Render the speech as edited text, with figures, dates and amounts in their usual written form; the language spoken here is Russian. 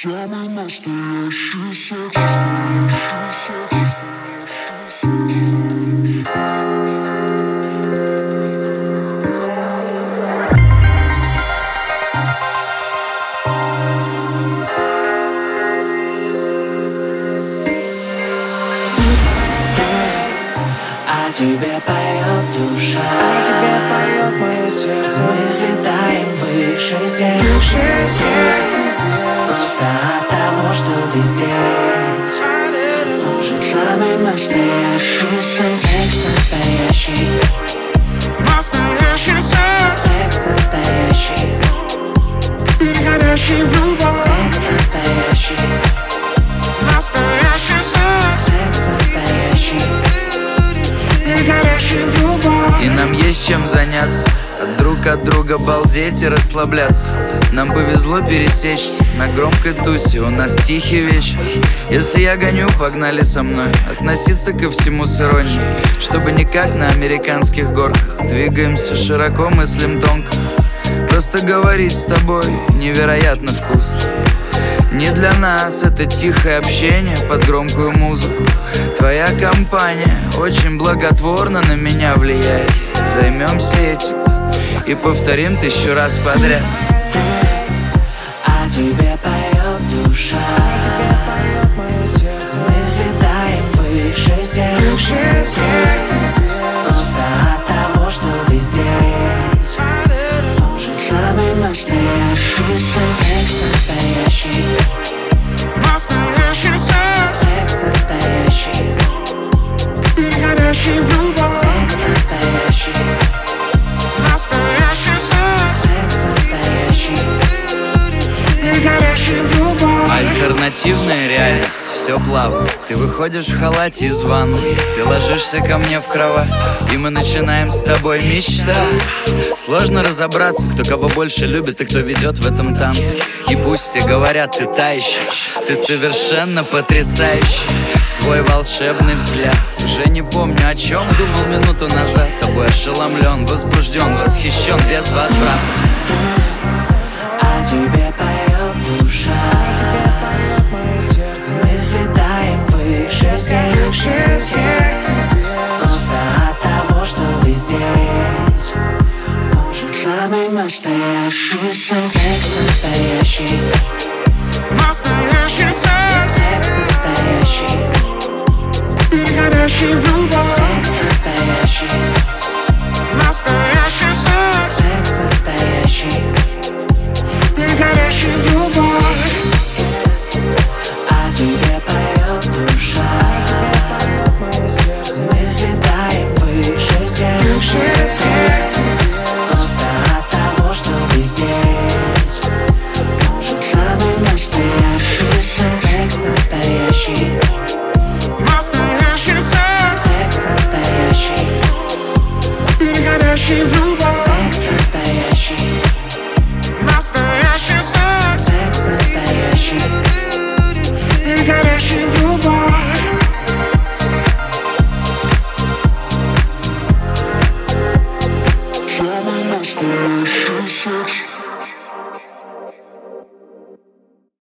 Самый настоящий секс. А тебе поет душа, а тебе поет мое сердце. Мы взлетаем выше всех, просто от того, что ты здесь. Самый настоящий секс, настоящий. Настоящий секс. Секс настоящий. Переходящий в любовь. Секс настоящий. Настоящий секс. Секс настоящий. Переходящий в любовь. И нам есть чем заняться, друг от друга балдеть и расслабляться. Нам повезло пересечься на громкой тусе, у нас тихий вечер. Если я гоню, погнали со мной. Относиться ко всему с иронией, чтобы не как на американских горках. Двигаемся широко, мыслим тонко. Просто говорить с тобой невероятно вкусно. Не для нас это тихое общение под громкую музыку. Твоя компания очень благотворно на меня влияет. Займемся этим и повторим 1000 раз подряд. А тебе поет душа, а тебе поет мое сердце. Мы взлетаем выше всех, просто от того, что ты здесь. Самый настоящий секс, настоящий. Настоящий секс. Секс настоящий. Переходящий в любовь. Секс настоящий. Настоящий секс. Секс настоящий. Переходящий в любовь. Альтернативная реальность, все плавно. Ты выходишь в халате из ванны, ты ложишься ко мне в кровать, и мы начинаем с тобой мечтать. Сложно разобраться, кто кого больше любит и кто ведет в этом танце. И пусть все говорят, ты та еще, ты совершенно потрясающий. Твой волшебный взгляд, уже не помню, о чем думал минуту назад. Тобой ошеломлен, возбужден, восхищен без возврата. А тебе поет душа,